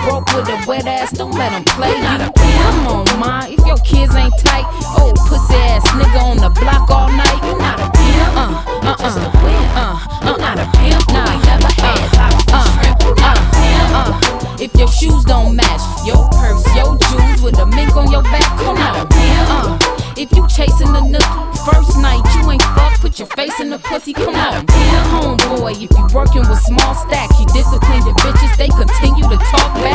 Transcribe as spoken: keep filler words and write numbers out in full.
broke with a wet ass, don't let him play you. Come on, ma, if your kids ain't tight, old pussy ass nigga on the block all night. You not a pimp, uh, uh, just a win. Uh, uh, not a pimp, nah, you never had lobster shrimp. You not a pimp. Uh, if your shoes don't match, your purse, your jewels with a mink on your back, come on. Uh, if you chasing the nookie, first night you ain't fuck, put your face in the pussy, come on. Homeboy, if you working with small stacks, you discipline the bitches, they continue to talk back.